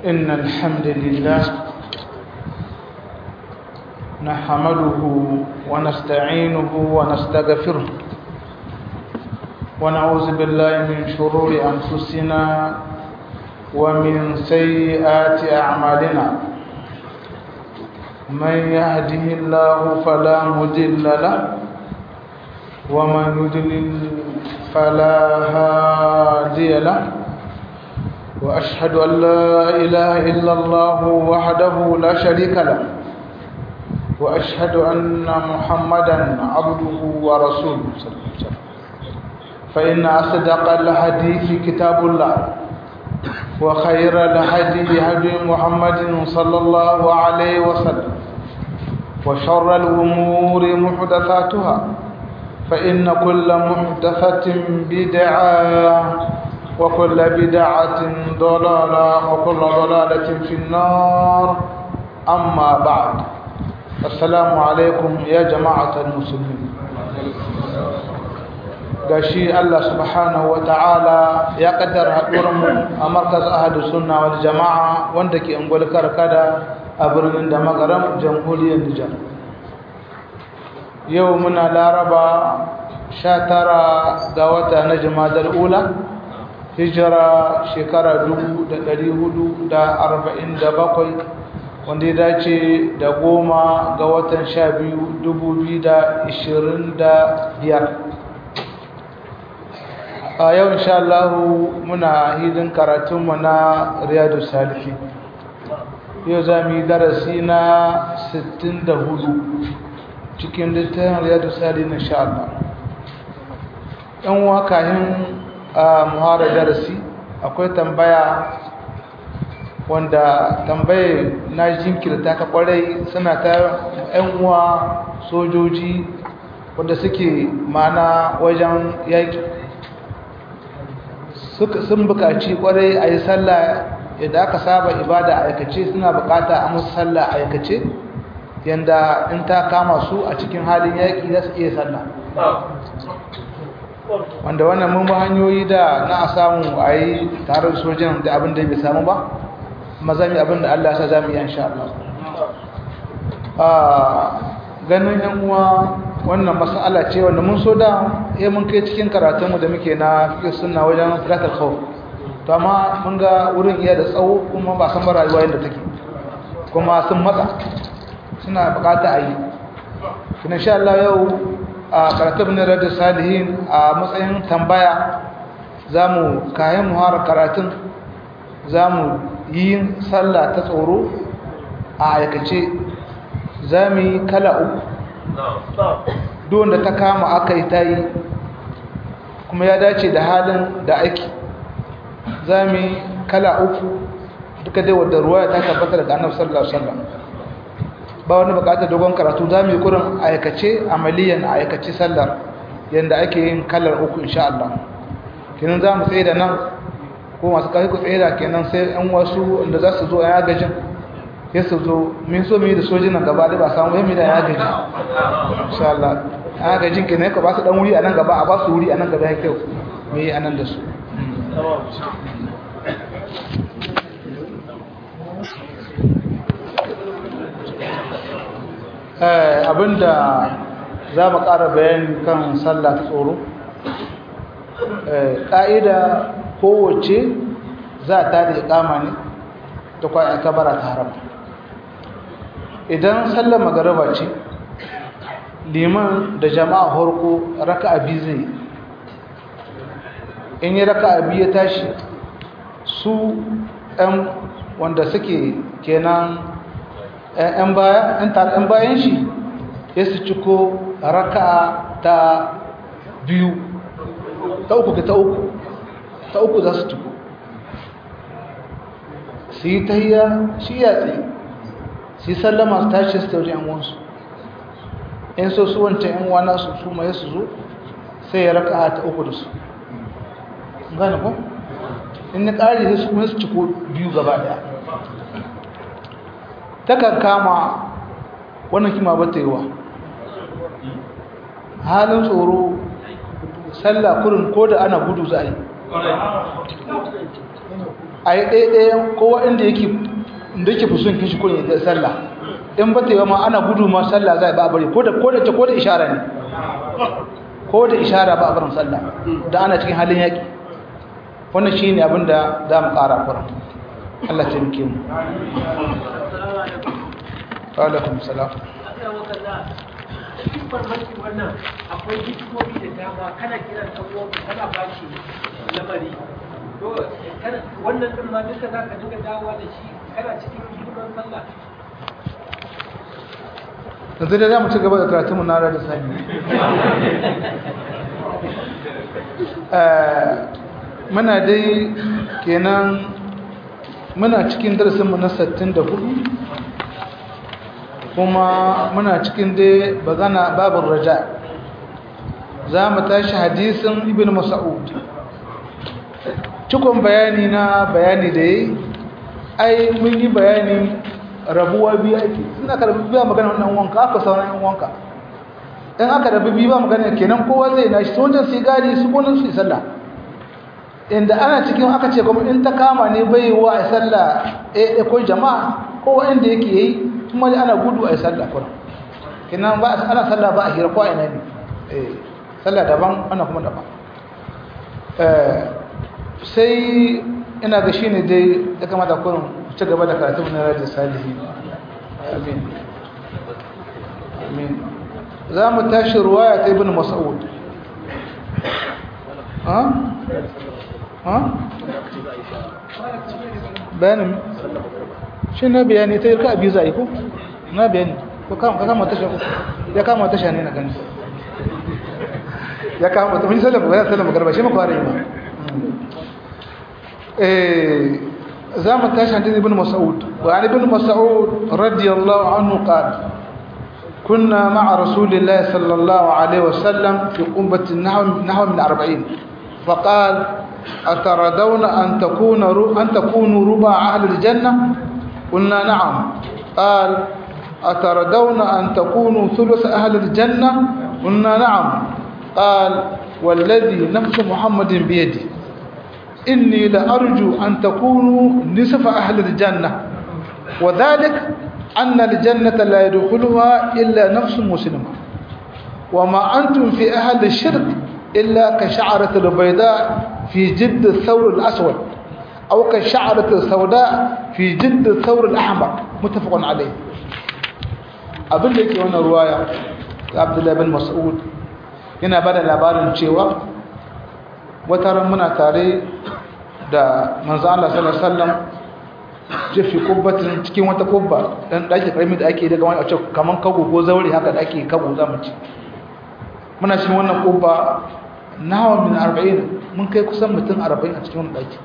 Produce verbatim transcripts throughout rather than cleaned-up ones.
إن الحمد لله نحمده ونستعينه ونستغفره ونعوذ بالله من شرور أنفسنا ومن سيئات أعمالنا من يهده الله فلا مضل له ومن يضلل فلا هادي له وأشهد أن لا إله إلا الله وحده لا شريك له وأشهد أن محمدا عبده ورسوله صلى الله عليه وسلم فإن أصدق الحديث كتاب الله وخير الهدي هدي محمد صلى الله عليه وسلم وشر الأمور محدثاتها فإن كل محدثة بدعة وكل بدعة ضلالة وكل ضلالة في النار أما بعد السلام عليكم يا جماعة المسلمين gashi Allah subhanahu wa ta'ala ya kaddara haɗuwarmu a markaz ahadu sunna wal jama'a wanda ke ungwal karkada a birnin da magaram jamhuriyar Nijar yau muna laraba sha tara ga wata na jimadar ula hijira shekara dubu da ɗari hudu da arba'in da bakwai wanda ya dace da goma ga watan sha biyu dubu biyu da ishirin da biyar a yau insha Allah muna hidin karatunmu na riyadu salihi yau za mu yi darasi na sittin da hudu cikin littafin riyadu salihi insha Allah ɗan wakahin a muhara darasi akwai tambaya wanda tambaye na jinkirta ka kwarai suna ta yan uwa sojoji wanda suke mana wajen yaki sun bukaci kwarai a yi sallah yadda aka saba ibada aikace suna bukata a musu sallah aikace yadda in ta kama su a cikin halin yaki za su iya sallah wanda wannan mun ba hanyoyi da na a samu a yi tare da sojin da abin da bai samu ba mazami abin da Allah ya sa za mu yi insha Allah ganin yan uwa wannan mas'ala ce wanda mun so da eh mun kai cikin karatunmu da muke na fiqh sunna wajen salatul khawf to amma mun ga wurin iya da tsawo kuma ba san ba rayuwa yadda take kuma sun matsa suna bukata a yi kuma insha Allah yau a karatun na radu salihin a matsayin tambaya za mu kayan muhara karatun za mu yi sallah ta tsoro a aikace za mu yi kala uku don da ta kama aka yi ta yi kuma ya dace da halin da ake za mu yi kala uku duka dai wadda ruwa ta tabbatar da annabi sallallahu alaihi wasallam ba wani bukatar dogon karatu za mu yi kurin aikace amaliyan aikace sallar yadda ake yin kalar uku insha Allah kenan za mu tsaye da nan ko masu kai ku tsaye da kenan sai yan wasu inda za su zo a yagajin ya su zo min so mu yi da sojinan gaba da ba samu yammi da yagajin insha Allah yagajin kenan ka ba su dan wuri a nan gaba a ba su wuri a nan gaba ya kyau mu yi a nan da su abinda za mu ƙara bayani kan sallah ta tsoro ƙa'ida kowace za ta da iƙama ne ta kwayan kabara ta haram idan sallar magaraba ce liman da jama'a harko raka abi zai in yi raka abi ya tashi su ɗan wanda suke kenan ‘yan bayan shi ya su ciko raka ta biyu ta uku ta uku ta uku za su ciko su yi tahiya shi ya tsaye su yi sallama su tashi su tauri ‘yan'uwansu in so su wancan ‘yan'uwana su su mai su zo sai ya raka ta uku da su gane ko? in na ƙari su kuma su ciko biyu gaba ɗaya takan kama wannan kima ba ta yi wa halin tsoro sallah kurin ko da ana gudu za a yi a yi ɗaya kowa inda yake da yake fi son kishi kurin da sallah in ba ta yi ma ana gudu ma sallah za a ba a bari ko da ko da ko da ishara ne ko da ishara ba a barin sallah da ana cikin halin yaƙi wannan shi ne abin da za mu ƙara kuran Allah ta muke mu alaikum salam cikin farmaki wannan akwai hikimomi da dama kana kiran ɗan kana ba shi lamari wannan ɗin ma duka za ka dinga dawowa da shi kana cikin hidiman sallah yanzu da za mu ci gaba da karatunmu na da sani muna dai kenan muna cikin darasinmu na sittin da hudu kuma muna cikin dai bagana babin raja za mu tashi hadisin ibn mas'ud cikon bayani na bayani da yi ai mun yi bayani rabuwa biyu ake suna ka rabu biyu magana wannan wanka aka sauran yan wanka in aka rabu biyu ba magana kenan kowa zai na shi wajen su gadi su gonin su yi sallah inda ana cikin aka ce kuma in ta kama ne bai wa a sallah eh ko jama'a kowa inda yake yi kuma ana gudu a yi sallah kuma kenan ba ana sallah ba a hira ko a ina ne eh sallah daban ana kuma daban eh sai ina ga shine dai ya kamata kurin ci gaba da karatu na rajin salihi amin amin za mu tashi ruwaya ta ibn mas'ud ha ha bayanin shi na bayani ta yarka abi zai ko na bayani ko kama kama tasha ya kama tasha ne na gani ya kama ta mun sallama ga sallama garba shi maka ware ma eh زام تاشن ابن مسعود وعن ابن مسعود رضي الله عنه قال كنا مع رسول الله صلى الله عليه وسلم في قبة نحو نحو من أربعين فقال أتردون أن تكون أن تكونوا ربع أهل الجنة قلنا نعم قال أتردون أن تكونوا ثلث أهل الجنة قلنا نعم قال والذي نفس محمد بيده إني لأرجو أن تكونوا نصف أهل الجنة وذلك أن الجنة لا يدخلها إلا نفس مسلمة وما أنتم في أهل الشرك إلا كشعرة البيضاء في جلد الثور الأسود أو كشعرة السوداء في جلد الثور الأحمر متفق عليه أبن لك هنا رواية عبد الله بن مسعود هنا بدأ labarin cewa wata ran muna tare da manzo Allah sallallahu alaihi wasallam jefi kubbatin cikin wata kubba dan daki karami da ake daga wani a ce kaman kago ko zaure haka da ake kago zamu ci muna cikin wannan kubba nawa min arba'in mun kai kusan mutum arba'in a cikin wannan daki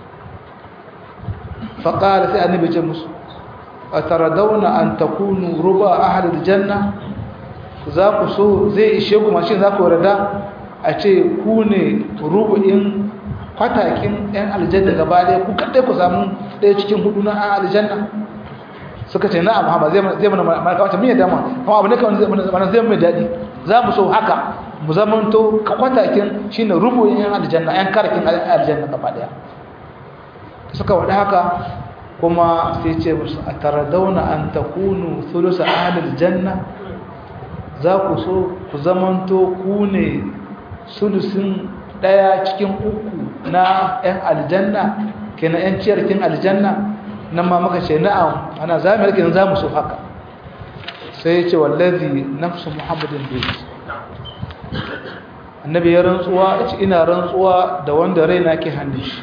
fa qala sai annabi ce musu ataradawna an takunu ruba ahli aljanna za ku so zai ishe ku mashin za ku rada a ce ku ne rubu'in kwatakin yan aljanna gaba ɗaya ku kaɗai ku samu ɗaya cikin hudu na yan aljanna suka ce na'am ha ba zai mana malaka wata miya dama kuma abu ne kawai zai mai daɗi za mu so haka mu zamanto ka kwatakin shi ne rubu'in yan aljanna yan karakin aljanna gaba ɗaya suka waɗa haka kuma sai ce musu a taradauna an takunu thulusa ahlil janna za ku so ku zamanto ku ne sulusin daya cikin uku na yan aljanna kenan yan ciyarkin aljanna nan ma muka ce na'am ana zamir kenan zamu so haka sai ya ce wallazi nafsu muhammadin bi annabi ya rantsuwa yace ina rantsuwa da wanda raina ke hannun shi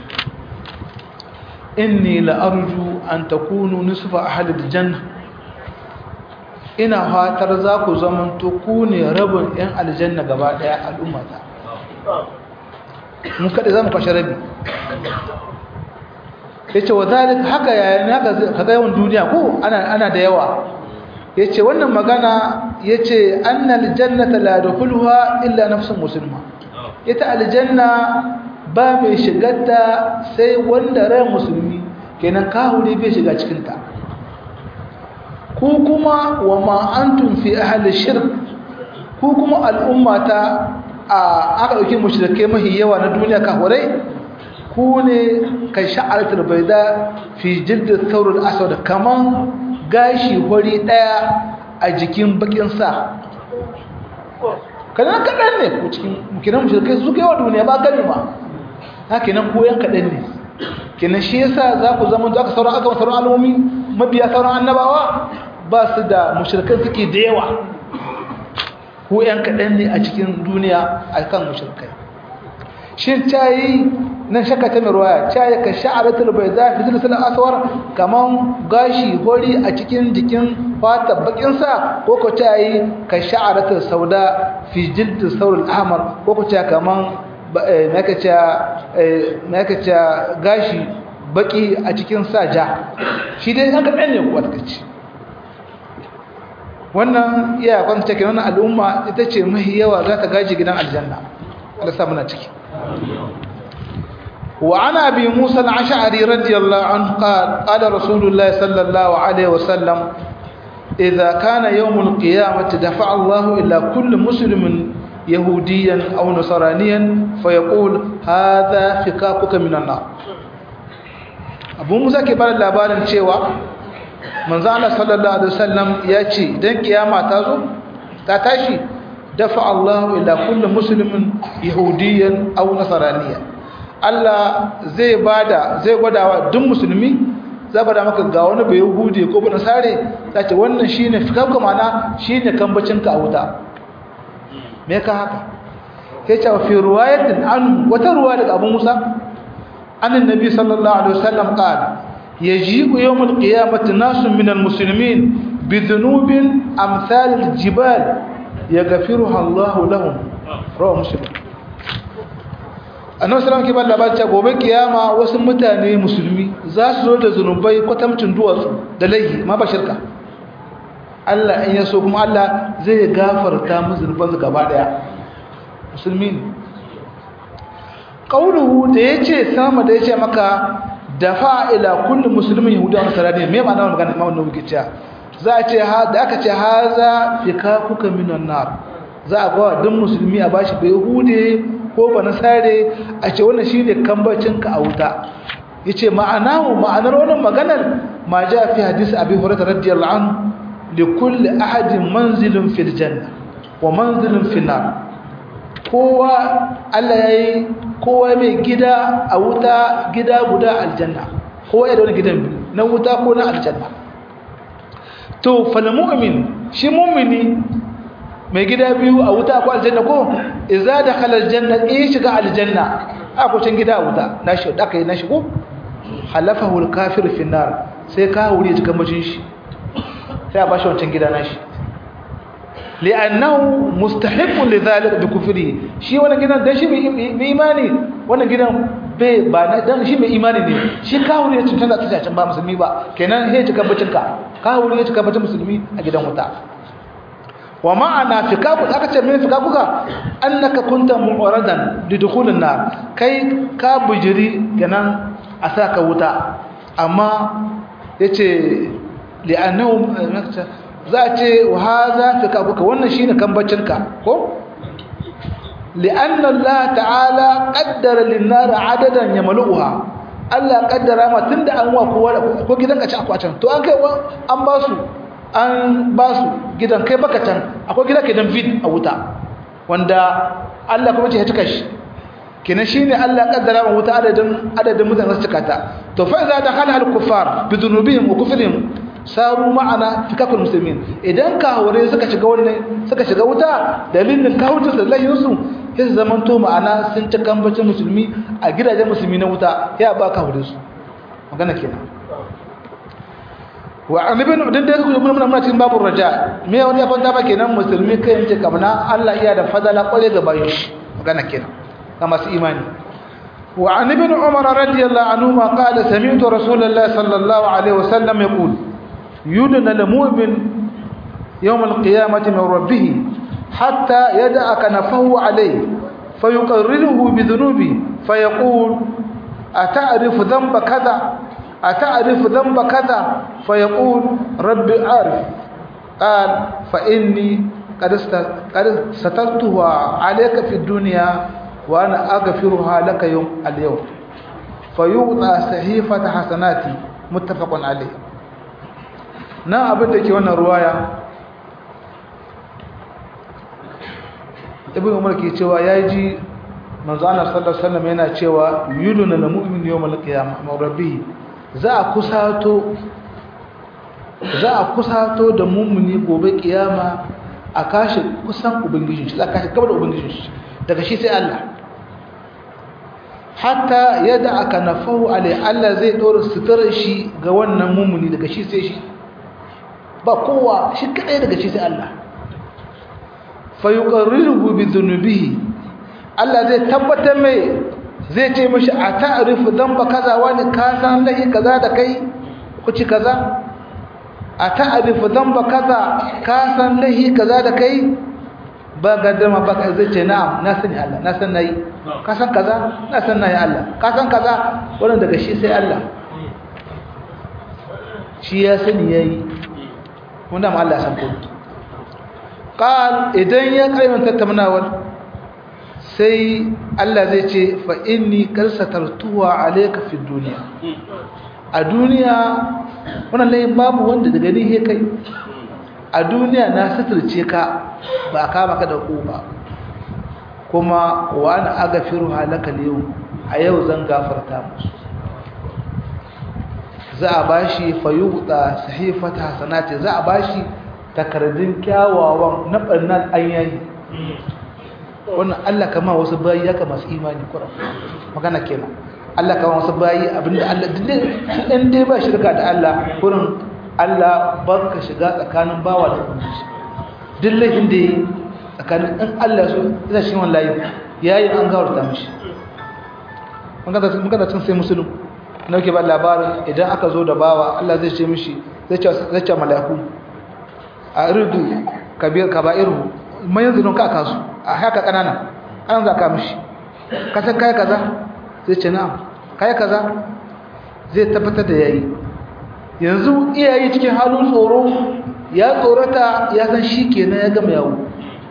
inni la arju an takunu nisfa ahli aljanna ina fatar za ku zamanto ku ne rabin yan aljanna gaba daya al'ummata mun kada zamu kwashe rabi yace wadalik haka yayin haka kaga yawan duniya ko ana ana da yawa yace wannan magana yace annal jannata la yadkhuluha illa nafsun muslima ita aljanna ba mai shigarta sai wanda rai musulmi kenan kahuri bai shiga cikin ta ku kuma wa ma antum fi ahli shirk ku kuma al'ummata a aka dauki mushrike mahi yawa na duniya kahurai ku ne kai sha'aratul bayda fi jild thawr al-aswad kaman gashi hori daya a jikin bakin sa kana kadan ne ku cikin kiran mushrikai su kai wa duniya ba gani ma haka nan ko yan kadan ne kenan shi yasa za ku zama za ka sauran aka sauran al'ummi mabiya sauran annabawa ba su da mushrikan suke da yawa ko yan kadan ne a cikin duniya akan mushrikai shin tayi nan shakka ta mirwaya tayi ka sha'aratul bayda fi zilsal aswar kaman gashi hori a cikin jikin fata bakin sa ko ko tayi ka sha'aratul sauda fi jild thawr al-ahmar ko ko tayi kaman makace makace gashi baki a cikin saja shi dai an kadan ne kuwa take wannan iya kwanta take wannan al'umma ita ce mai yawa za ta gaji gidan aljanna Allah sa muna ciki وعن أبي موسى الأشعري رضي الله عنه قال قال رسول الله صلى الله عليه وسلم إذا كان يوم القيامة دفع الله إلى كل مسلم يهوديا أو نصرانيا فيقول هذا فكاكك من النار أبو موسى كبار اللابان شوى من زعل صلى الله عليه وسلم يأتي دين قيامة تازو تاتاشي دفع الله إلى كل مسلم يهوديا أو نصرانيا Allah zai bada zai gwadawa duk musulmi zai bada maka ga wani bai yahudi ko ba nasare sace wannan shine fikafka mana shine kambacin ka a wuta me ka haka sai ta fi riwayatin an wata ruwa daga Abu Musa annabi nabi sallallahu alaihi wasallam qala yaji'u yawm al-qiyamati nasun min al-muslimin bi dhunubin amsal al-jibal yaghfiruha Allahu lahum rawa muslim annabi sallallahu alaihi wasallam ke bada gobe kiyama wasu mutane musulmi za su zo da zanubai kwatamcin duwatsu da laifi ma ba shirka Allah in ya so kuma Allah zai gafarta musu zunuban su gaba daya musulmi ne qauluhu da yace sama da yace maka dafa ila kulli muslimin yahuda wa nasrani me ma'ana wannan magana Imam Nawawi ke cewa za a ce ha da aka ce haza fikakuka minan nar za a ga duk musulmi a bashi bai hude ko ba nasare a ce wannan shine kambacinka a wuta yace ma'anahu ma'anar wannan maganar ma ja fi hadisi abi hurairah radiyallahu anhu li kulli ahadin manzilun fil janna wa manzilun fil nar kowa Allah yayi kowa mai gida a wuta gida guda aljanna kowa ya da wani gidan biyu na wuta ko na aljanna to fal mu'min shi mu'mini mai gida biyu a wuta ko aljanna ko idza dakhala aljanna in shiga aljanna ako can gida a wuta na shi da kai na shigo halafahu alkafir fi nar sai ka wuri cikin bacin shi sai a bashi wancan gida nashi li'annahu mustahiqqun lidhalika bi kufri shi wannan gidan dan shi mai imani wannan gidan bai ba na dan shi mai imani ne shi ka wuri cikin da ta can ba musulmi ba kenan sai cikin bacin ka ka wuri cikin bacin musulmi a gidan wuta wa ma'ana fikaku aka ce min fikakuka annaka kunta mu'radan lidukhulin nar kai ka bujiri ganan a saka wuta amma yace li'annahu za a ce wa hadha fikakuka wannan shine kambacinka ko li'anna Allah ta'ala qaddara lin-nar 'adadan yamluha Allah kaddara ma tunda an wa kowa ko gidanka ci akwatan to an kai an ba su an ba su gidan kai baka can akwai gida ke dan vid a wuta wanda Allah kuma ce ya tuka shi kenan shine Allah kaddara wa wuta adadin adadin mutanen su cikata to fa iza dakhala al-kuffar bi dhunubihim wa kufrihim saru ma'ana fikakul muslimin idan ka hore suka shiga wannan suka shiga wuta dalilin kawuta sallahin su sai zaman to ma'ana sun ci kambacin musulmi a gidajen musulmi na wuta ya ba ka hore su magana kenan wa an ibn dan da kuma mun mun cikin babu raja me wani ya fanta ba kenan musulmi kai yake kamna Allah iya da fadala kwale ga bayin shi magana kenan ga masu imani wa an ibn umar radiyallahu anhu ma qala sami'tu rasulullahi sallallahu alaihi wasallam yaqul yudna lil mu'min yawm al-qiyamati min rabbih hatta yad'a kanafahu alayhi fayuqarriruhu bi dhunubi fayaqul ata'rifu dhanba kadha أتعرف ذنب كذا فيقول ربي أعرف قال فإني قد سترتها عليك في الدنيا وأنا أغفرها لك يوم اليوم fayuta sahifata hasanati muttafaqun alayh. Na abin da ke wannan ruwaya Ibn Umar ke cewa yaji manzo Allah sallallahu alaihi wasallam yana cewa yuduna lil mu'min yawmal qiyamah ma rabbih, za a kusato za a kusato da mu'mini gobe kiyama a kashi kusan ubangijin shi, za a kashi gaba da ubangijin shi daga shi sai Allah, hatta yadda aka nafahu alai, Allah zai dora suturar shi ga wannan mu'mini daga shi sai shi, ba kowa, shi kadai daga shi sai Allah. Fa yuqarriruhu bi dhunubihi, Allah zai tabbatar mai, zai ce mishi a ta'rifu dhanba kaza, wani ka san lahi kaza da kai kuci kaza, a ta'rifu dhanba kaza, ka san lahi kaza da kai, ba gaddama ba kai, zai ce na'am na sani Allah, na san nayi, ka san kaza, na san nayi Allah, ka san kaza, wannan daga shi sai Allah, shi ya sani yayi, wanda ma Allah san ko. Qal idan ya kaiman tattaunawar sai Allah zai ce fa inni karsatartuwa alayka fi dunya, a duniya wannan layin babu wanda daga ni he kai, a duniya na suturce ka ba ka maka da ba, kuma wa ana agafiru halaka yau, a yau zan gafarta musu. Za a bashi fayuda sahifata hasanati, za a bashi takardun kyawawan na barnan ayyayi. Wannan Allah kama wasu bayi ya kama su imani Qur'an magana kenan. Allah kama wasu bayi abinda Allah din dai ba shirka da Allah, kurin Allah barka shiga tsakanin bawa da ubangiji. Dillahin da yi tsakanin in Allah so zai shi wallahi yayin an gawarta mishi. Magana magana tun sai musulmi nauke ba labarin idan aka zo da bawa Allah zai ce mishi, zai ce zai ce mala'iku a irdu kabir kaba'iru mayan zinon ka kasu a haka kanana an zaka mishi ka san kai kaza, zai ce na'am kai kaza, zai tabbatar da yayi. Yanzu iyaye cikin halin tsoro, ya tsorata, ya san shi kenan ya gama yawo,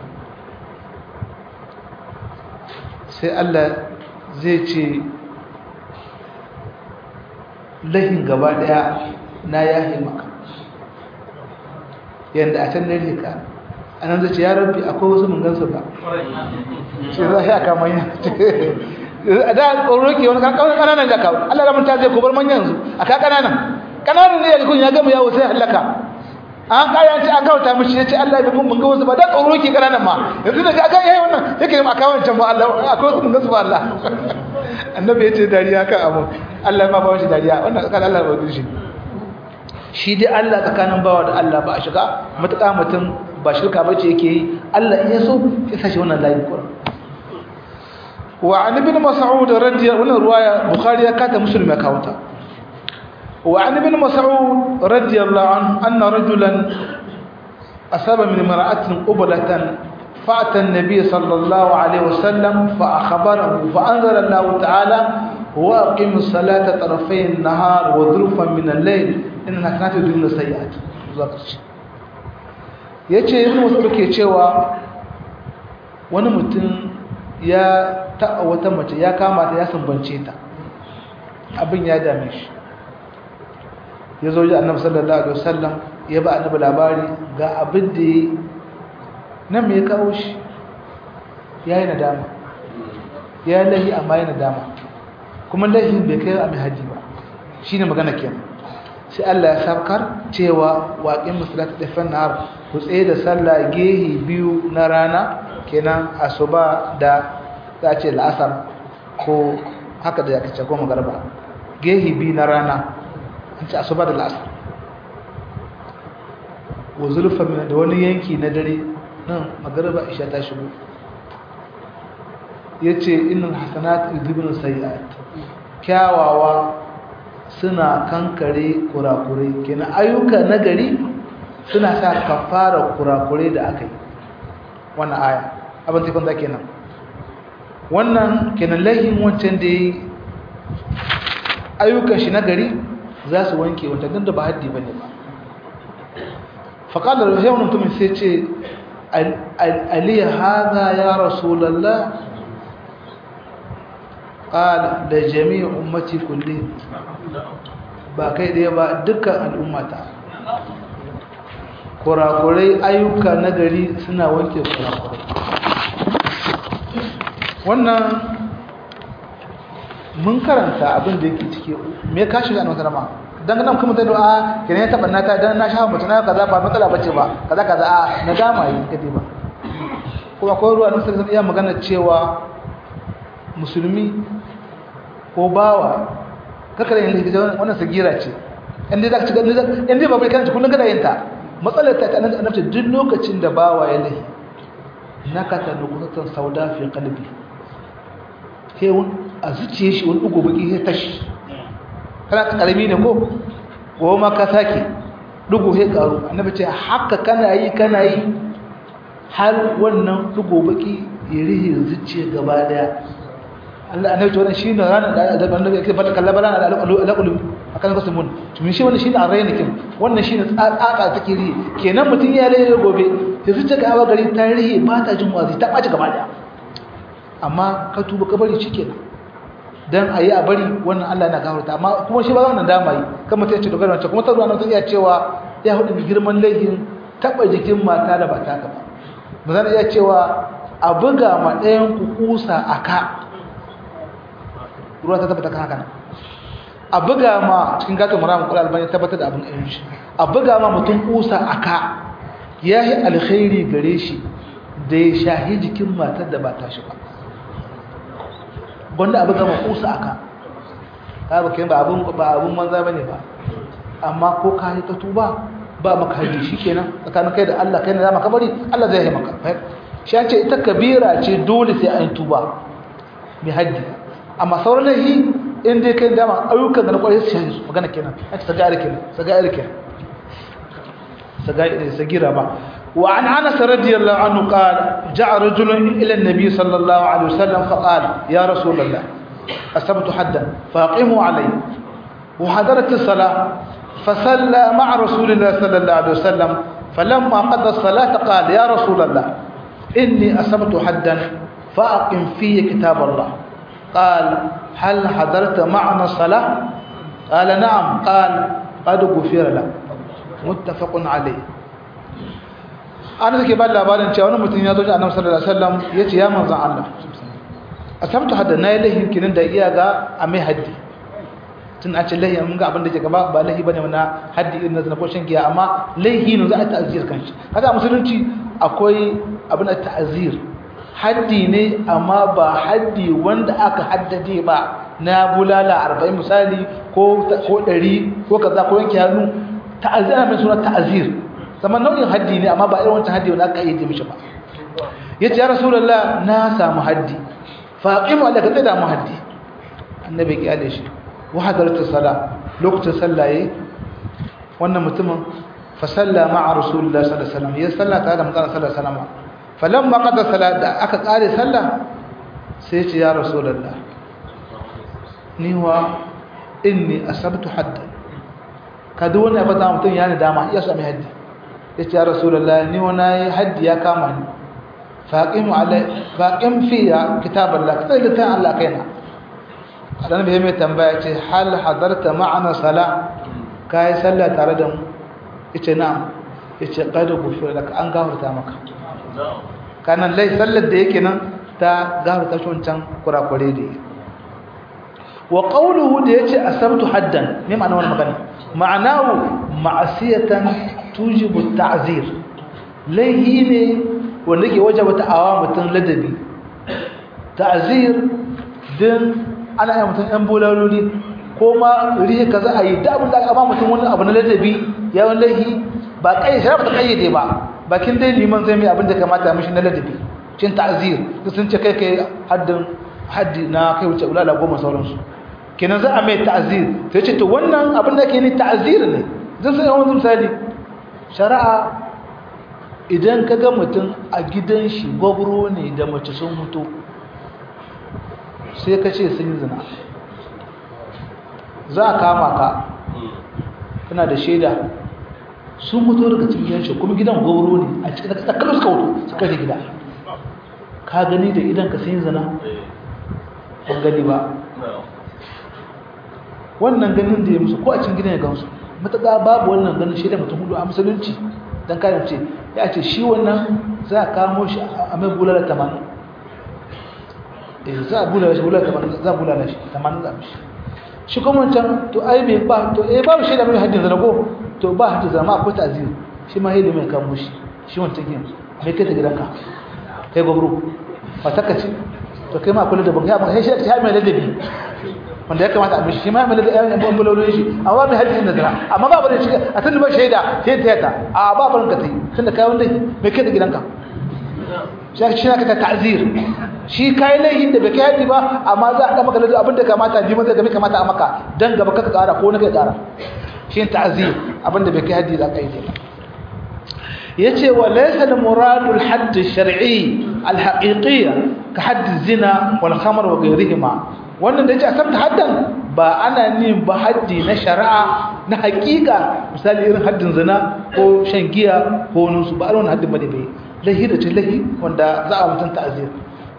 sai Allah zai ce lahin gaba daya na yahi maka, yanda a can ne rika anan zai ce ya rabbi akwai wasu mun gansu ba, shi za ya kama yin da tsoro ke wani kananan da kawo Allah ramin ta zai kobar manyan yanzu a ka kananan kananan ne ya kun ya gama yawo sai halaka, an kaya ce an kawata mishi ya ce Allah ya mun ga wasu ba, da tsoro ke kananan ma yanzu da ga yayi wannan yake ne akawun can ba Allah akwai wasu mun gansu ba Allah. Annabi ya ce dariya kan abu, Allah ma ba shi dariya, wannan kan Allah ba shi shi dai Allah tsakanin bawa da Allah ba a shiga matuƙa mutum ba shirka bace yake yi, Allah in ya so ya sashi wannan layin Qur'an. Wa an ibn Mas'ud radiyallahu anhu, ruwaya Bukhari ya kata Muslim ya kawo ta. Wa an ibn Mas'ud radiyallahu anhu anna rajulan asaba min imra'atin qublatan fa'ata an-nabiy sallallahu alayhi wasallam fa akhbarahu fa anzala Allah ta'ala wa aqimus salata tarafay an-nahar wa dhulfan min al-layl inna hasanatu yudhibna sayyi'at. Yace ibn Mas'ud ke cewa wani mutum ya taɓa wata mace, ya kama ta, ya sumbance ta, abin ya dame shi, ya zo ji annabi sallallahu alaihi wasallam ya ba annabi labari ga abin da yi nan me ya kawo shi, ya yi nadama, ya yi lahi amma ya nadama, kuma lahin bai kai a mai haji ba, shi ne magana kenan. Sai Allah ya sabkar cewa waƙin musulata ɗafin nahar, ku tsaye da sallah gehi biyu na rana, kenan asuba da za a ce la'asar ko haka da ya kace ko magarba, gehi biyu na rana, an ce asuba da la'asar, wa zulfa min da wani yanki na dare nan magarba isha ta shigo. Yace innal hasanat yudhibun sayyi'at, kyawawa suna kankare kurakurai, kenan ayyuka nagari suna sa kafara kurakurai da aka yi. Wannan aya abin sai kwanta kenan, wannan kenan lahin wancan da yi ayyukan shi nagari za su wanke wancan don da ba haddi ba ne ba. faƙalar sai wani mutumin sai ce aliya haza ya rasulallah, qala da jami'i ummati kulli ba kai da ba dukkan al'ummata kurakurai ayyuka nagari suna wanke kurakurai wannan mun karanta abin da yake cike me ka shiga nan sarama dan nan kuma sai du'a kenan ya tabanna ta dan na shafa mutuna kaza ba matsala bace ba kaza kaza a nadama yi kade ba kuma ko ruwa nan sai iya magana cewa musulmi ko bawa kakare yin da wannan sagira ce inda zaka ci inda ba bai karanta kullun kada yin ta matsalar ta annabta duk lokacin da bawa ya lahi nakata nukutatan sauda fi qalbi sai wani a zuciye shi wani ugo baki sai tashi kana karami ne ko ko ma ka sake dugo sai karu annabi ce haka kana yi kana yi har wannan dugo baki ya rihe zuciye gaba daya Allah annabi to wannan shine ranar da annabi yake fata kallabana da alqulub akan kasumun to shi wannan shine arayna kin wannan shine tsaka take rihe kenan mutun ya laye gobe sai zuciya ga gari ta rihe ba ta jin wazi ta baci gaba daya amma ka tuba ka bari shikenan dan ayi a bari wannan Allah yana gafarta amma kuma shi ba wannan dama yi kan mutum ya ce dogara wancan kuma ta ruwa nan iya cewa ya hudu girman laifin taba jikin mata da ba ta ka ba ba zan iya cewa a buga ma ɗayan ku kusa aka ruwa ta tabbata kan haka nan a buga ma cikin gatan muramun kula albani tabbatar da abin ɗayan shi a buga ma mutum kusa aka ya yi alkhairi gare shi da ya shahi jikin matar da ba ta shi ba wanda abu gama kusa aka ta ba ba abun ba abun manza bane ba amma ko ka yi ta tuba ba maka haji shikenan tsakanin kai da Allah kai ne za maka bari Allah zai yi maka shi an ce ita kabira ce dole sai an tuba mai haji amma sauran lahi in dai kai dama ayyukan da na kwarai su shi magana kenan an ce sagari kenan sagari kenan sagari sagira ba وعن أنس رضي الله عنه قال جاء رجل إلى النبي صلى الله عليه وسلم فقال يا رسول الله أصبت حدا فأقيموا علي وحضرت الصلاة فصلى مع رسول الله صلى الله عليه وسلم فلما قضى الصلاة قال يا رسول الله إني أصبت حدا فأقم في كتاب الله قال هل حضرت معنا الصلاة قال نعم قال قد غفر لك متفق عليه ana take ba labarin cewa wani mutum ya zo ji annabi sallallahu alaihi wasallam yace ya manzon Allah asabtu hadda nayi lahi kinin da iya ga a mai haddi tun a ce lahi mun ga abin da ke gaba ba lahi bane na haddi irin na ko shan giya amma lahi ne za a ta'azir kanshi kaga musulunci akwai abin da ta'azir haddi ne amma ba haddi wanda aka haddade ba na bulala arba'in misali ko ko ɗari ko kaza ko yanke hannu ta'azir mai suna ta'azir zaman nau'in haddi ne amma ba irin wancan haddi wanda aka yi mishi ba yace ya rasulullah na samu haddi faqimu alaka tsada mu haddi annabi ya kiyale shi wa hadaratu sala lokacin sallaye wannan mutumin fa salla ma'a rasulullah sallallahu alaihi wasallam ya salla tare da manzon sallallahu alaihi wasallam falamma qada salat da aka kare sallah sai ce ya rasulullah ni wa inni asabtu haddan kada wannan ba ta mutun yana dama iya sami haddi yace ya rasulullahi ni wani haddi ya kama ni faqim alai faqim fiya kitaballah sai da tan Allah kaina adan bai mai tambaya ce hal hadarta ma'ana sala kai sallah tare da mu yace na'am yace qad gufira laka an gafarta maka kanan lai sallar da yake nan ta gafarta shi wancan kurakure da wa qawluhu da yace asabtu haddan me ma'ana wannan magana ma'anahu ma'asiyatan tujibu ta'zir laihi ne wanda ke wajaba ta'awa mutum ladabi ta'zir din ana yi mutum ɗan bolaloli ko ma rihe kaza a yi da abin da aka ba mutum wani abu na ladabi ya wani laihi ba kai sharafa ta kayyade ba bakin dai liman zai mai abin da kamata mishi na ladabi cin ta'zir sun ce kai kai haddin haddi na kai wuce ulala goma sauransu kenan za a mai ta'zir sai ce to wannan abin da ke ni ta'zir ne zan sai wani misali shari'a idan ka ga mutum a gidan shi gwabro ne da mace sun mutu sai ka ce sun yi zina za a kama ka kana da shaida sun mutu daga cikin gidan shi kuma gidan gwabro ne a cikin tsakanin suka wuto suka yi gida ka gani da idan ka sun yi zina ban gani ba wannan ganin da ya musu ko a cikin gidan ya gansu mutaka babu wannan ganin shi da mutum hudu a musulunci dan kayan ce ya ce shi wannan za a kamo shi a mai bulala tamanin eh za a bulala shi bulala tamanin za a bulala shi tamanin za a mishi shi kuma wancan to ai bai ba to eh babu shi da mai haddin zanago to ba haddin zama akwai ta'zir shi ma hili mai kamo shi shi wancan gin mai kai ta gidanka kai gwabro fataka ce to kai ma kula da banka ba sai shi ta mai ladabi wanda ya kamata a mishi shi ma mai ladabi an bambalo shi amma mai haddin da zana amma ba bare shi a tunda ba shaida sai ta yata a ba barin ka tai tunda kai wanda mai kai ta gidanka shi shi ka ta ta'zir shi kai laihin da bai kai haddi ba amma za a da maka ladabi abinda kamata ji maza game kamata a maka dan gaba kaka kara ko na kai kara shi ta'zir abinda bai kai haddi za ka yi yace wa laysa al-murad al-hadd al-shar'i al-haqiqiyya ka hadd az-zina wal khamr wa ghayrihima wannan da yace asabta haddan ba ana nin ba haddi na shari'a na haqiqa misali irin haddin zina ko shan giya ko nusu ba irin haddin bane bai lahi da lahi wanda za a mutun ta'zir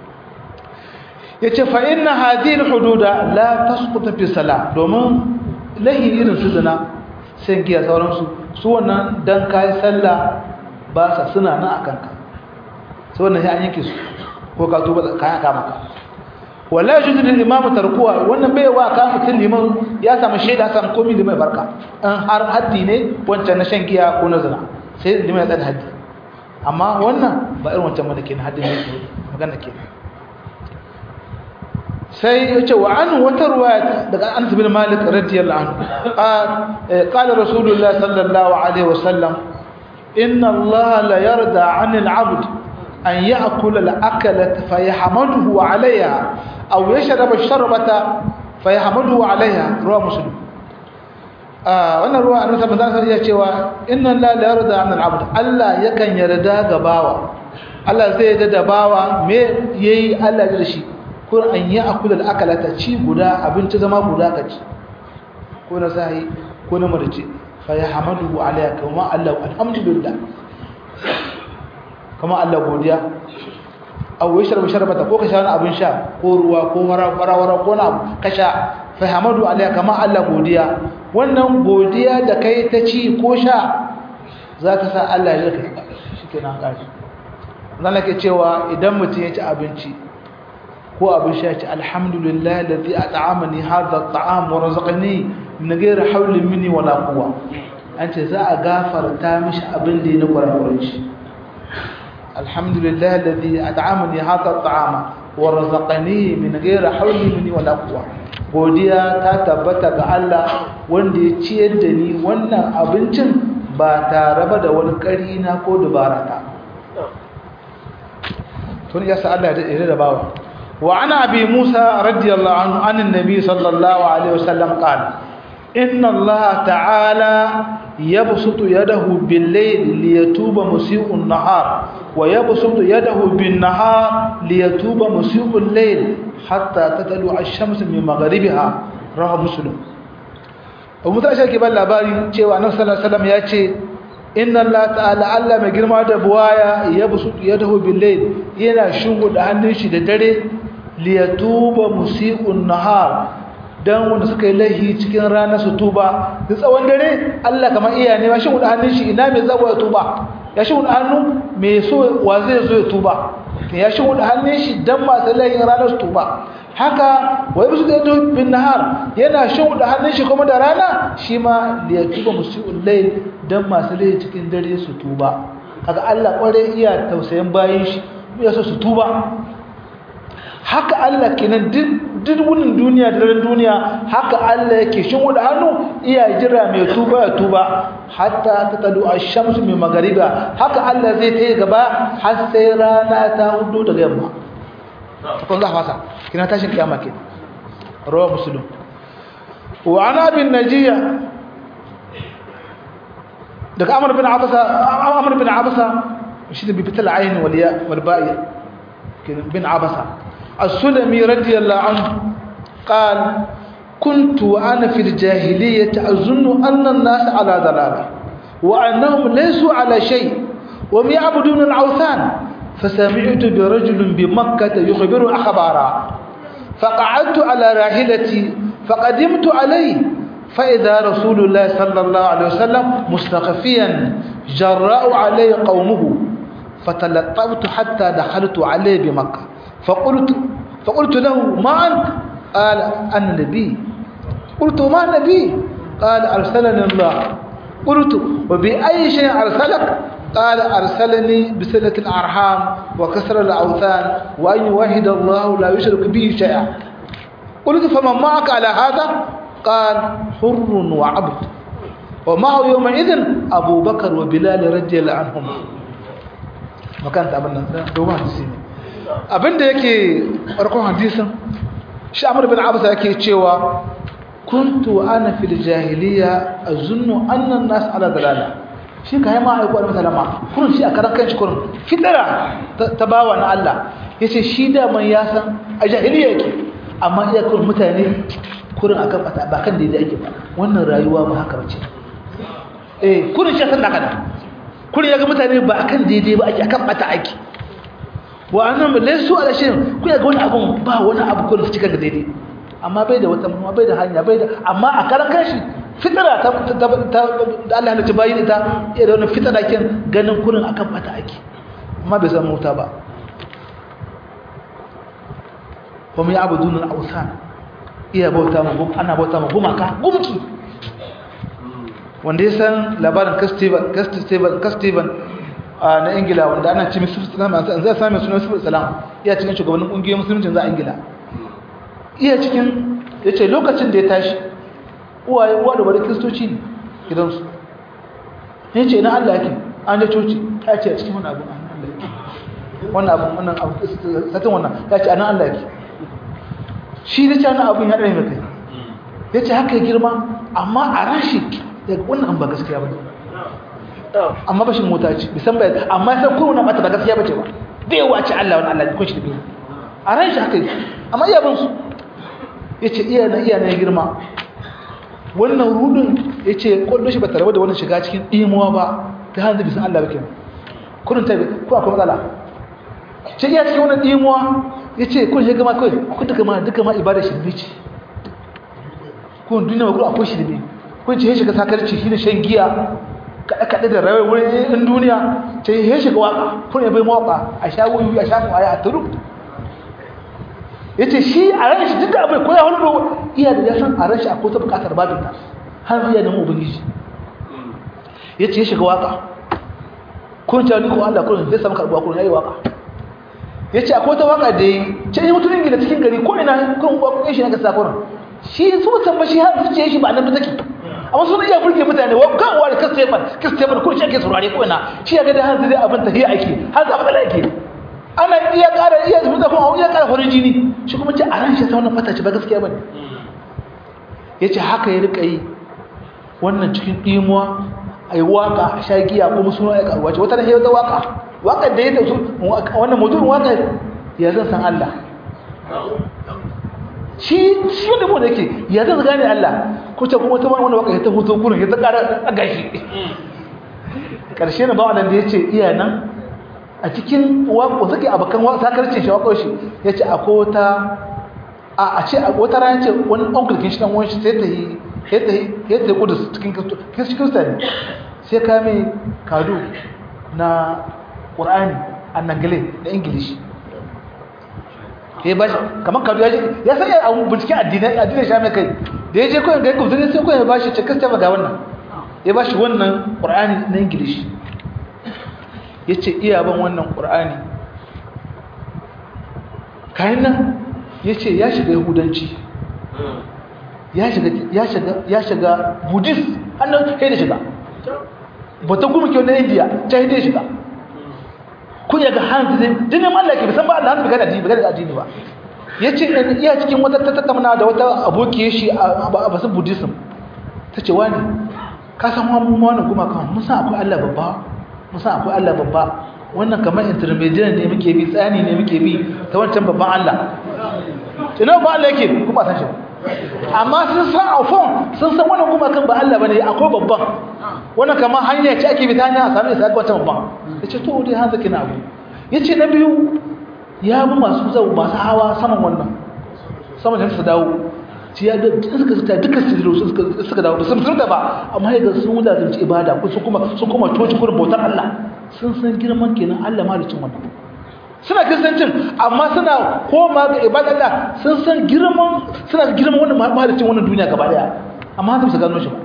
yace fa inna hadhihi al-hududa la tasqutu fi salat domin lahi irin su zina shan giya sauransu su wannan dan kai sallah ba sa suna nan akan ka sai wannan sai an yanke su ko ka tuba kayan aka maka wala yajuzu lil imam tarkuwa wannan bai wa ka mutun liman ya samu shaida san komai da mai barka an har haddi ne wancan na shan giya ko na zina sai liman ya tsada haddi amma wannan ba irin wancan mana kenan haddi ne magana kenan sai yace wa an wata ruwaya daga Anas bin Malik radiyallahu anhu qala rasulullah sallallahu alaihi wasallam إن الله لا يرضى عن العبد أن يأكل الأكلة فيحمده عليها أو يشرب الشربة فيحمده عليها رواه مسلم wannan ruwa annabi sallallahu alaihi wasallam ya cewa inna la la yarda an al-abd Allah yakan yarda ga bawa Allah zai yarda da bawa me yayi Allah ya shi kun an ya akula al-akalata ci guda abinci zama guda kaci ko na sai ko na madace فيحمده عليها كما الله الحمد لله كما الله godiya aw yashrabu sharbata ko kasha wani abin sha ko ruwa ko wara-wara ko na kasha fahamadu alaiha kama Allah godiya wannan godiya da kai ta ci ko sha zaka sa Allah ya rika shikenan kashi dan nake cewa idan mutum ya ci abinci ko abin sha ci alhamdulillah alladhi at'amani hadha at'am wa razaqani min ghairi hawlin minni wala quwwa an ce za a gafarta mishi abin da ya na kurakurin shi alhamdulillah alladhi at'amani hadha at'ama wa razaqani min ghairi hawlin minni wala quwwa godiya ta tabbata ga Allah wanda ya ciyar da ni wannan abincin ba tare ba da wani kari na ko dubara ta tun ya sa Allah ya da bawa wa ana abi Musa radiyallahu anhu anan nabi sallallahu alaihi wasallam qala inna Allah ta'ala yabsutu yadahu bil-layl liyatuba musii'un nahar wa yabsutu yadahu bin-nahar liyatuba musii'ul layl hatta tatalu ash-shamsu min magharibiha rawahu muslim Abu Musa ke ban labari cewa Annabi sallallahu alaihi wasallam ya ce inna Allah ta'ala Allah mai girma da buwaya yabsutu yadahu bil-layl yana shuguda hannun shi da dare liyatuba musii'un nahar dan wanda suka yi laihi cikin rana su tuba da tsawon dare Allah kamar iya ne ba shi wuda hannun shi ina mai zabo ya tuba ya shi wuda hannu mai so wa zai zo ya tuba ya shi wuda hannun shi dan masu laihin rana su tuba haka wai bisu da bin nahar yana shi wuda hannun shi kuma da rana shi ma da ya tuba musiul layl dan masu laihi cikin dare su tuba kaga Allah kware iya tausayin bayin shi ya so su tuba haka Allah kenan duk wunin duniya da ran duniya haka Allah yake shin wuda hannu iya jira mai tuba ya tuba hatta tatalu ash-shamsu min maghariba haka Allah zai tayi gaba har sai rana ta hudu daga yamma kun za fasa kina tashin kiyama ke rawa muslim wa ana bin najiya daga amr bin abasa amr bin abasa shi da bi fital ayn wal ya wal ba'i bin abasa السلمي رضي الله عنه قال كنت وأنا في الجاهلية أظن أن الناس على ضلالة وأنهم ليسوا على شيء وهم يعبدون الأوثان فسمعت برجل بمكة يخبر أخبارا فقعدت على راحلتي faqadimtu alayhi fa idha rasulullah sallallahu alaihi wasallam mustaqfiyan jarra'u alayhi qaumuhu fatalattaftu hatta dakhaltu alayhi bi makkah faqultu faqultu lahu ma anta qala ana nabi qultu ma nabi qala arsalani allah qultu wa bi ayyi shay'in arsalak قال أرسلني بصلة الأرحام وكسر الأوثان وأن يوحد الله لا يشرك به شيئا قلت فمن معك على هذا قال حر وعبد ومعه يومئذ أبو بكر وبلال رضي الله عنهم وكانت أبنا دوما حديثين abinda yake farkon hadisin shi Amr bin Abbas yake cewa kuntu ana fil jahiliya azunnu anna an-nas ala dalala shi ka yi ma aiko da masalama kurun shi a karan kanshi kurun fitara ta bawa na Allah ya ce shi daman ya san a jahiliya yake amma iya kurun mutane kurun akan bata ba kan daidai ake ba wannan rayuwa ba haka bace eh kurun shi san da kana kurun ya ga mutane ba akan daidai ba ake akan bata ake wa annam laysu ala shay ku ya ga wani abun ba wani abu kurun su cika da daidai amma bai da wata bai da hanya bai da amma a karan kanshi fitara ta da Allah ya bayi ta iya da wannan fitara kin ganin kurin akan bata ake amma bai zama wuta ba kuma ya abudun al-awsan iya bauta mu ana bauta mu gumaka gumki wanda ya san labarin Castevan Castevan Castevan na Ingila wanda ana ce musu salama an zai same sunan su salam iya cikin shugabannin kungiyoyin musulunci za a Ingila iya cikin yace lokacin da ya tashi uwaye uwa da bari kristoci ne gidansu ne ce ina Allah yake an je coci ta ce a cikin wannan abu wannan abu wannan abu satin wannan ta ce anan Allah yake shi da ce anan abun ya dare mai kai ya ce haka ya girma amma a ran shi daga wannan ba gaskiya ba amma ba shi mota ce bisan bai amma sai kuma wannan bata ba gaskiya ba ce ba bai wace Allah wannan Allah ko shi da bai a ran shi haka yake amma iya bin su ya ce iya na iya na girma wannan rudin ya ce kwallo shi ba tare da wannan shiga cikin ɗimuwa ba ta hanzu bisan Allah ba ke kudin ta ko akwai matsala ce iya cikin wannan ɗimuwa ya ce kun shi gama kawai kun duka ma duka ma ibada shirme ce kun duniya ma kuma akwai shirme kun ce ya shiga sakarci shi ne shan giya kaɗe-kaɗe da rawar wurin in duniya ce ya shiga waka kun ya bai mawaka a sha wuyu a sha kwaya a turu ya ce shi a ran shi duk da abai ko ya hulɗo iya da ya san a ran shi akwai ta buƙatar babinta har iya neman ubangiji ya ce ya shiga waka kun ta ni ko Allah kun zai samu karɓuwa kun yayi waka ya ce akwai ta waka da yi ce yi mutumin gida cikin gari ko ina kun kwakwai shi na gasa kurin shi su mutum ba shi har su ce shi ba nan da take amma suna iya burge mutane wa kan wa da Castevan Castevan ko shi ake saurare ko ina shi ya ga da hanzu dai abin tahiya ake har da abin ake ana iya ƙara iya zuwa da kuma iya ƙara farin jini shi kuma ce a ran shi ta wannan fata ce ba gaskiya bane yace haka ya rika yi wannan cikin dimuwa ai waka a shagiya kuma suna ya karuwa ce wata da wata waka waka da ya tasu wannan mutum waka ya zan san Allah shi shi ne mu dake ya zan gane Allah ko ta kuma ta wannan waka ya ta hoto gurin ya ta ƙara a gashi karshe ne ba wannan da yace iya nan a cikin waƙo suke abokan sakarcin shi waƙo shi ya ce akwai wata a ce wata rana ce wani onkulkin shi ɗan wani shi sai ta yi ya ta yi kudus cikin kirista ne sai ka mai kado na ƙur'ani a nangale da ingilishi ya ba shi kamar kado ya ce ya san ya abu binciken addinai addinai sha mai kai da ya je kawai ga gubzuri sai kawai ya ba shi ce kirista ba ga wannan ya ba shi wannan ƙur'ani na ingilishi ya ce iya ban wannan ƙur'ani kayan nan ya ce ya shiga yahudanci ya shiga buddhist hannun kai da shiga bata kuma kyau na india ta yi da shiga kun yaga hanzu zai jinin mallaki bisan ba da hanzu bai gada addini ba ya ce iya cikin wata tattamna da wata aboki shi a basu buddhism ta ce wani ka san wani kuma kan musa akwai allah babba musa akwai Allah babba wannan kamar intermediate ne muke bi tsani ne muke bi ta wancan babban Allah ina ba Allah yake kuma san shi amma sun san afon sun san wannan kuma kan ba Allah bane akwai babban wannan kamar hanya ce ake bi ta hanya a sami sai ga wancan babban yace to dai hanzu kina abu yace na biyu ya bi masu zau masu hawa saman wannan saman da su dawo ci ya da suka suka duka su suka suka dawo sun sun da ba amma ya ga sun wulazanci ibada ko su kuma sun kuma toci kurin bautar Allah sun san girman kenan Allah malicin wannan suna kristancin amma suna koma ga ibada Allah sun san girman suna girman wannan malicin wannan duniya gaba daya amma haka su gano shi ba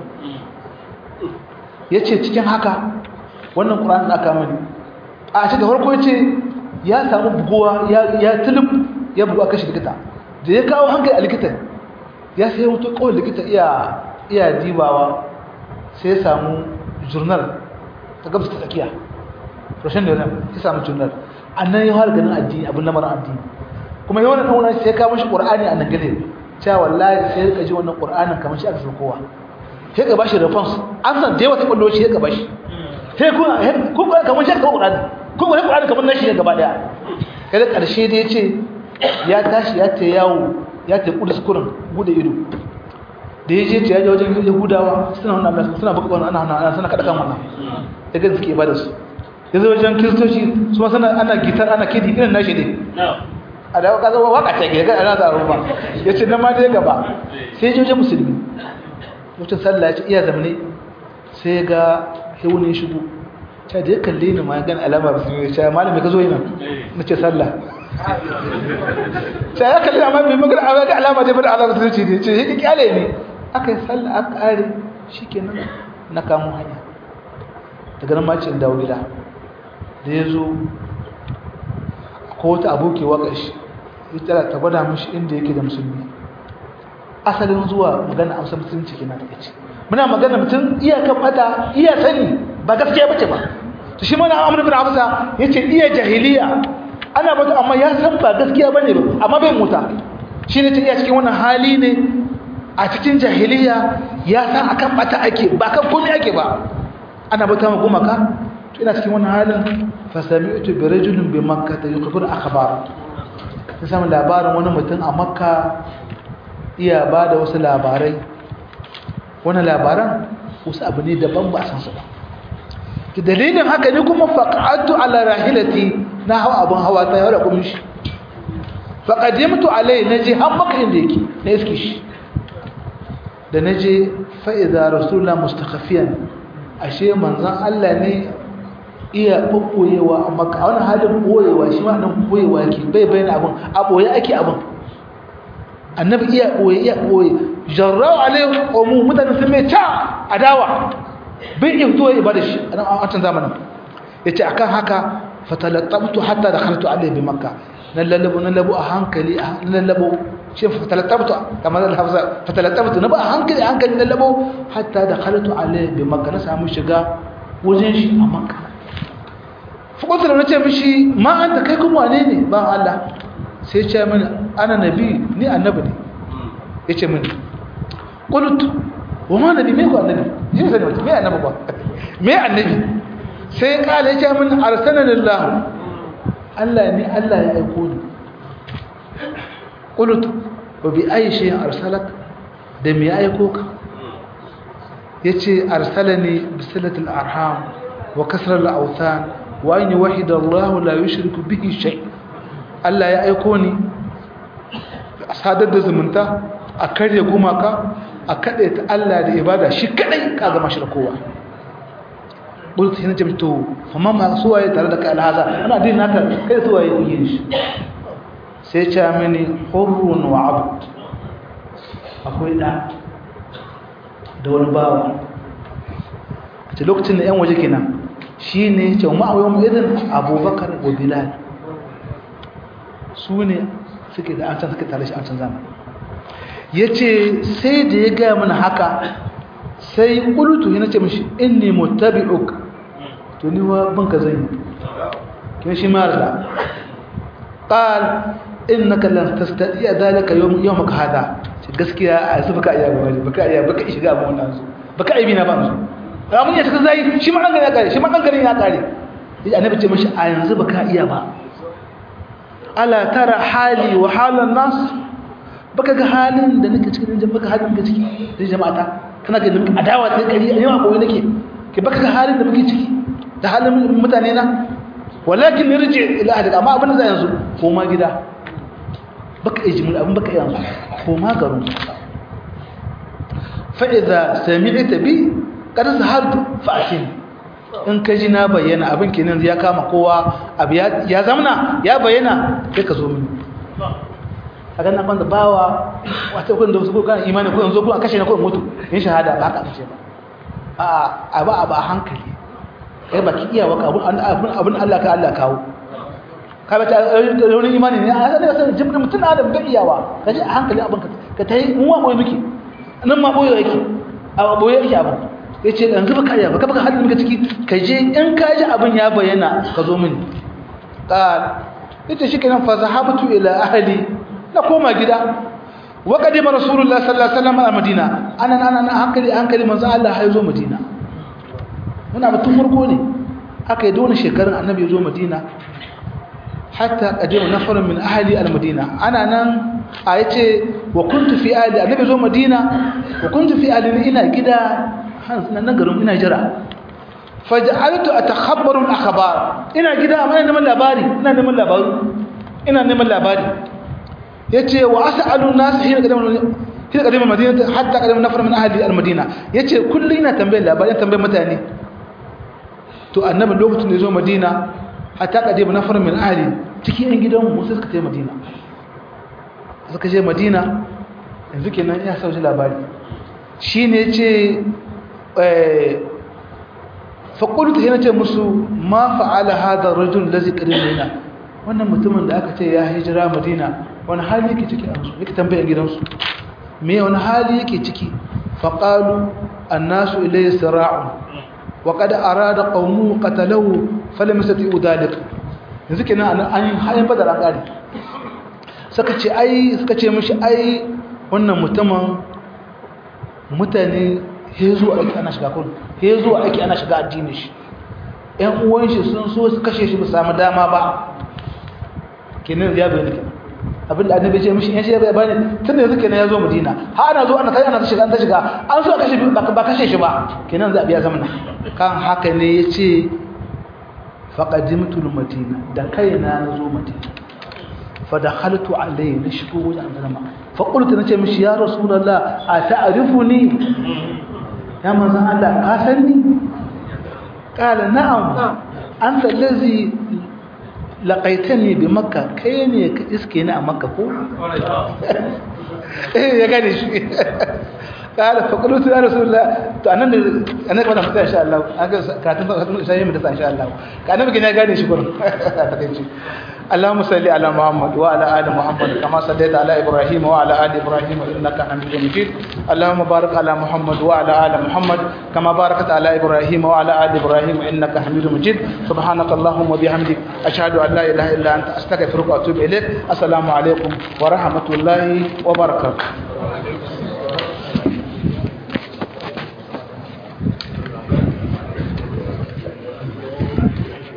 yace cikin haka wannan Qur'ani da aka mani a cikin farko yace ya samu buguwa ya ya tulub ya bugu aka shi likita da ya kawo hankali a likitan ya sai wato kawai likita iya iya dibawa sai ya samu journal ta gabas ta tsakiya rashin da ya samu journal annan ya fara ganin addini abin lamarin addini kuma yawan nan wannan sai ya kawo shi Qur'ani a nan gale cewa wallahi sai ka ji wannan Qur'anin kamar shi aka san kowa sai ka bashi response an san da yawa ta kullo shi sai ka bashi sai ku ku kamar shi aka Qur'ani ku ga Qur'ani kamar nashi ne gaba daya kai da karshe da yace ya tashi ya ta yawo ya ta kudus kurin bude ido da yaje ta yaje wajen Yahudawa suna wannan suna baka wannan ana ana suna kada kan wannan daga suke ibada su yazo wajen Kristoci su ma suna ana gitar ana kidi irin nashi ne a da kaza waka ta ga ana da ruwa yace nan ma dai gaba sai je wajen musulmi mutum sallah ya ce iya zamane sai ga hewunin shigo ta da ya kalle ni ma gan alama musulmi ya ce malami ka zo yana nace sallah sai ya kalli amma mai magana a ga alama dai bada alama sun ce ne ce yake kyale ne aka yi sallah aka kare shikenan na kamo hanya daga nan ma ce dawo gida da ya zo ko wata aboki waka shi ita ta gwada mishi inda yake da musulmi asalin zuwa magana amsa musulunci kenan da kace muna magana mutum iyakan mata iya sani ba gaskiya bace ba to shi mana Amr ibn Absa yace iya jahiliya ana bata amma ya san ba gaskiya bane ba amma bai muta shine ta iya cikin wannan hali ne a cikin jahiliya ya san akan bata ake ba kan komai ake ba ana bata ma gumaka to ina cikin wannan halin fa sami'tu bi rajulin bi makkah yukhbiru akhbar sai samu labarin wani mutum a makka iya bada wasu labarai wannan labaran wasu abu ne daban ba san su ba ki dalilin haka ne kuma faqatu ala rahilati na hawa abun hawa ta yawa kuma shi faqadimtu alai naji har maka inda yake na iske shi da naje fa idza rasulullah mustakhafiyan ashe manzon Allah ne iya koyewa amma a wannan halin koyewa shi ma nan koyewa yake bai bayyana abun a boye ake abun annabi iya koye iya koye jarrau alai umu mutane sun mai ta adawa bai iya fito ibada shi a wancan zamanin yace akan haka fatalatabtu hatta dakhaltu alayhi bi makkah nalabu nalabu a hankali nalabu shi fatalatabtu kamar al-hafsa fatalatabtu na ba a hankali a hankali nalabu hatta dakhaltu alayhi bi makkah na samu shiga wajen shi a makkah fukunta da nace mishi ma anta kai kuma wane ne ba Allah sai ya ce mini ana nabi ni annabi ne yace mini qultu wa ma nabi me ko annabi yin sani me annabi ba me annabi sai kala ya ce min arsalanillahu Allah ne Allah ya aiko ni qultu wa bi ayi shay'in arsalak da me ya aiko ka yace arsalani bi silatil arham wa kasr al awthan wa an yuwahhida Allah la yushriku bihi shay Allah ya aiko ni a sadar da zumunta a karya gumaka a kaɗe ta Allah da ibada shi kaɗai ka zama shirkowa bulta shi na ce to amma ma suwaye tare da kai alhaza ana din naka kai suwaye yin shi sai ce mini hurrun wa abd akwai da da wani bawa a ce lokacin da yan waje kenan shi ne ce ma a yawon irin abubakar wa bilal su ne suke da an can suke tare shi an can zamani ya ce sai da ya gaya mana haka sai ƙulutu yana ce mashi inni mutabi'uk to ni wa banka zan yi kuma shi mara da ƙal innaka lan tastati'a zalika yawmaka hada gaskiya a yanzu baka iya gaba baka iya baka shiga abin wannan su baka aibi na ba su ramun ya ta zai shi ma dan ya kare shi ma dan garin ya kare yaji annabi ce mashi a yanzu baka iya ba ala tara hali wa halan nas baka ga halin da nake cikin jama'a baka halin da ciki da jama'ata kana ga nake adawa da kari a yawa koyi nake ke baka ga halin da muke ciki da halin mutane na walakin nirji ila ahli amma abin da zai yanzu koma gida baka yi jimul abin baka yanzu koma garin fa idza sami'ta bi qad zahartu fa'tin in ka ji na bayyana abin kenan ya kama kowa abu ya zamna ya bayyana sai ka zo mini a ganin abin da bawa wata kun da wasu kan imani ko yanzu ko kashe na ko mutu in shahada ba haka kace ba a a ba a hankali kai ba ki iya waka abun abun Allah ka Allah kawo ka ba ta raunin imani ne a ga sai jibrin mutun adam bai iyawa kaje a hankali abin ka ka tayi mu wa boye miki nan ma boye yake a boye yake abin yace yanzu ba kariya ba ka baka hadin maka ciki ka je in ka ji abin ya bayyana ka zo mini qal yace shikenan fa zahabtu ila ahli na koma gida wa kadima rasulullah sallallahu alaihi wasallam a madina ana ana hankali hankali manzo Allah ya zo madina muna batun farko ne aka yi dole shekarun annabi ya zo madina hatta kadima nafarun min ahli al-madina ana nan a yace wa kuntu fi ahli annabi zo madina wa kuntu fi ahli ina gida hans nan garin ina jira faj'altu atakhabbaru al-akhbar ina gida amma ina neman labari ina neman labari ina neman labari yace wa as'alu an-nas hina kadima hina kadima madina hatta kadima nafar min ahli al-madina yace kullu ina tambayar labari tambayar mutane to annabi lokacin da ya zo madina hatta kadima nafar min ahli cikin yan gidan mu sai suka tafi madina suka je madina yanzu kenan ya sauji labari shine yace eh fa qultu hina ce musu ma fa'ala hadha ar-rajul allazi qadima wannan mutumin da aka ce ya hijira madina wani hali yake ciki a musu yake tambayar gidansu me wani hali yake ciki faqalu annasu ilayhi sira'un wa qad arada qawmuhu qatalahu falam yastati'u dhalik yanzu kenan an hayan badar an kare suka ce ai suka ce mishi ai wannan mutumin mutane hezo ake ana shiga kun hezo ake ana shiga addinin shi ƴan uwan shi sun so su kashe shi ba samu dama ba kenan ya bayyana kenan abinda annabi ya ce mishi yace bai bani tun yanzu kenan ya zo Madina har ana zo ana kai ana ta shiga an ta shiga an so kashe ba kashe shi ba kenan za a biya zamana kan haka ne yace faqadimtu al-madina da kaina na zo Madina fa dakhaltu alayhi nashku wajen annabi fa qultu nace mishi ya rasulullah ata'rifuni ya manzo Allah ka sanni qala na'am anta allazi laqaitani bi makka kai ne ka iske ni a makka ko eh ya gane shi kala fa qultu ya rasulullah to anan ne annabi wannan mutai insha Allah aka karatun karatun sai mu da insha Allah ka annabi ne ya gane shi gurin ta kai shi اللهم صل على محمد وعلى ال محمد كما صليت على ابراهيم وعلى ال ابراهيم انك حميد مجيد اللهم بارك على محمد وعلى ال محمد كما باركت على ابراهيم وعلى ال ابراهيم انك حميد مجيد سبحانك اللهم وبحمدك اشهد ان لا اله الا انت استغفرك واتوب اليك السلام عليكم ورحمه الله وبركاته